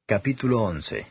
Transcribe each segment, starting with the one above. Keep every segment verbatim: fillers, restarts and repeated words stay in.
Capítulo once.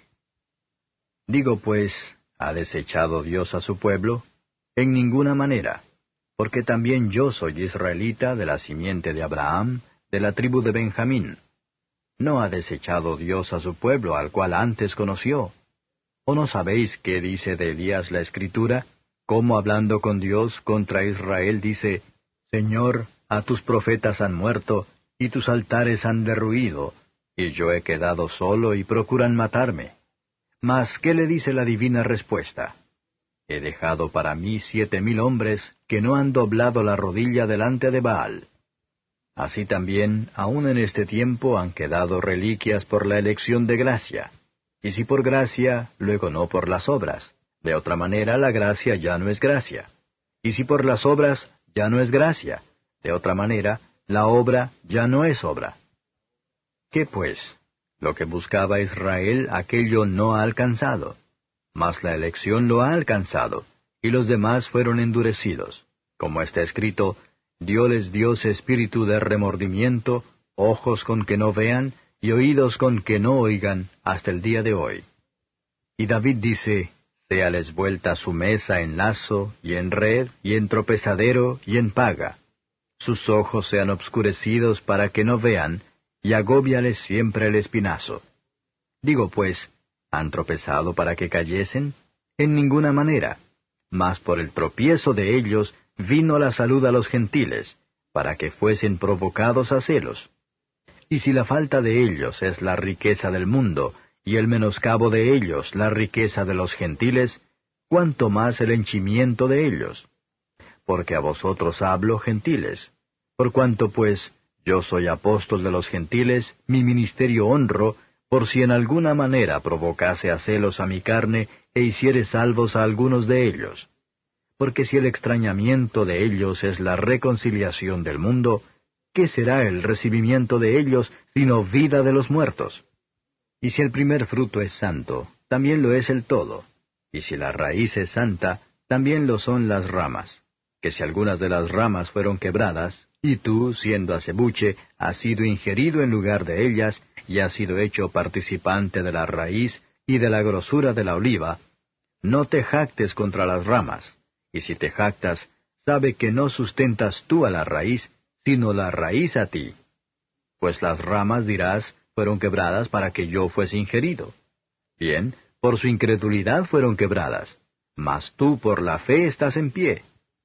Digo pues, ¿ha desechado Dios a su pueblo? En ninguna manera, porque también yo soy israelita de la simiente de Abraham, de la tribu de Benjamín. ¿No ha desechado Dios a su pueblo al cual antes conoció? ¿O no sabéis qué dice de Elías la Escritura? Cómo hablando con Dios contra Israel dice, Señor, a tus profetas han muerto, y tus altares han derruido, y yo he quedado solo y procuran matarme. Mas, ¿qué le dice la divina respuesta? He dejado para mí siete mil hombres que no han doblado la rodilla delante de Baal. Así también, aun en este tiempo han quedado reliquias por la elección de gracia. Y si por gracia, luego no por las obras. De otra manera la gracia ya no es gracia. Y si por las obras, ya no es gracia. De otra manera, la obra ya no es obra. ¿Qué pues? Lo que buscaba Israel, aquello no ha alcanzado. Mas la elección lo ha alcanzado, y los demás fueron endurecidos. Como está escrito, dióles Dios espíritu de remordimiento, ojos con que no vean, y oídos con que no oigan, hasta el día de hoy. Y David dice, séales vuelta su mesa en lazo, y en red, y en tropezadero, y en paga. Sus ojos sean obscurecidos para que no vean, y agóbiales siempre el espinazo. Digo pues, ¿han tropezado para que cayesen? En ninguna manera. Mas por el tropiezo de ellos vino la salud a los gentiles, para que fuesen provocados a celos. Y si la falta de ellos es la riqueza del mundo, y el menoscabo de ellos la riqueza de los gentiles, ¿cuánto más el henchimiento de ellos? Porque a vosotros hablo, gentiles. Por cuanto pues, yo soy apóstol de los gentiles, mi ministerio honro, por si en alguna manera provocase a celos a mi carne, e hiciere salvos a algunos de ellos. Porque si el extrañamiento de ellos es la reconciliación del mundo, ¿qué será el recibimiento de ellos, sino vida de los muertos? Y si el primer fruto es santo, también lo es el todo. Y si la raíz es santa, también lo son las ramas. Que si algunas de las ramas fueron quebradas, y tú, siendo acebuche, has sido ingerido en lugar de ellas, y has sido hecho participante de la raíz y de la grosura de la oliva, no te jactes contra las ramas, y si te jactas, sabe que no sustentas tú a la raíz, sino la raíz a ti. Pues las ramas, dirás, fueron quebradas para que yo fuese ingerido. Bien, por su incredulidad fueron quebradas, mas tú por la fe estás en pie.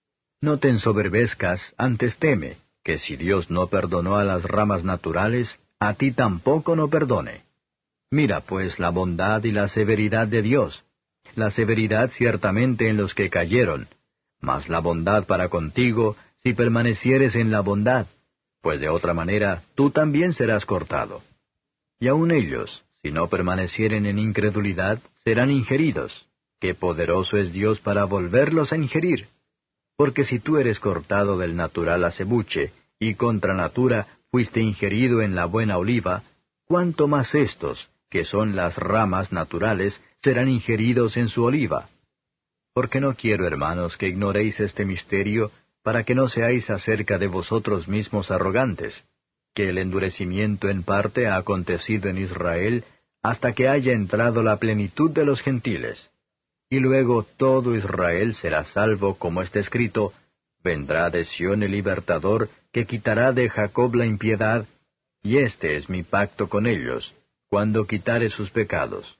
No te ensoberbezcas, antes teme, que si Dios no perdonó a las ramas naturales, a ti tampoco no perdone. Mira pues la bondad y la severidad de Dios. La severidad ciertamente en los que cayeron, mas la bondad para contigo, si permanecieres en la bondad, pues de otra manera tú también serás cortado. Y aun ellos, si no permanecieren en incredulidad, serán ingeridos. ¡Qué poderoso es Dios para volverlos a ingerir! Porque si tú eres cortado del natural acebuche, y contra natura fuiste ingerido en la buena oliva, ¿cuánto más éstos, que son las ramas naturales, serán ingeridos en su oliva? Porque no quiero, hermanos, que ignoréis este misterio, para que no seáis acerca de vosotros mismos arrogantes, que el endurecimiento en parte ha acontecido en Israel, hasta que haya entrado la plenitud de los gentiles. Y luego todo Israel será salvo, como está escrito, vendrá de Sión el libertador, que quitará de Jacob la impiedad, y este es mi pacto con ellos, cuando quitare sus pecados.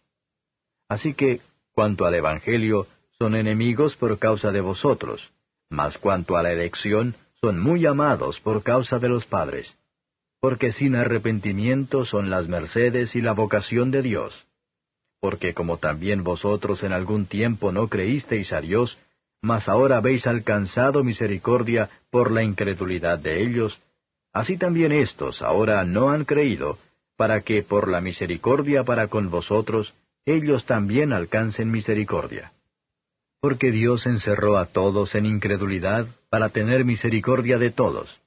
Así que, cuanto al Evangelio, son enemigos por causa de vosotros, mas cuanto a la elección, son muy amados por causa de los padres. Porque sin arrepentimiento son las mercedes y la vocación de Dios. Porque como también vosotros en algún tiempo no creísteis a Dios, mas ahora habéis alcanzado misericordia por la incredulidad de ellos, así también éstos ahora no han creído, para que por la misericordia para con vosotros, ellos también alcancen misericordia. Porque Dios encerró a todos en incredulidad, para tener misericordia de todos.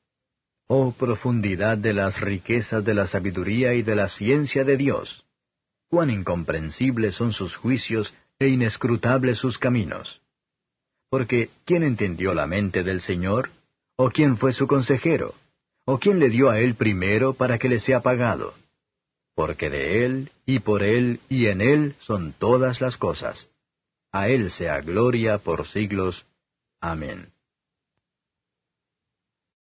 Oh profundidad de las riquezas de la sabiduría y de la ciencia de Dios! Cuán incomprensibles son sus juicios e inescrutables sus caminos. Porque, ¿quién entendió la mente del Señor? ¿O quién fue su consejero? ¿O quién le dio a él primero para que le sea pagado? porque de Él, y por Él, y en Él son todas las cosas. A Él sea gloria por siglos. Amén.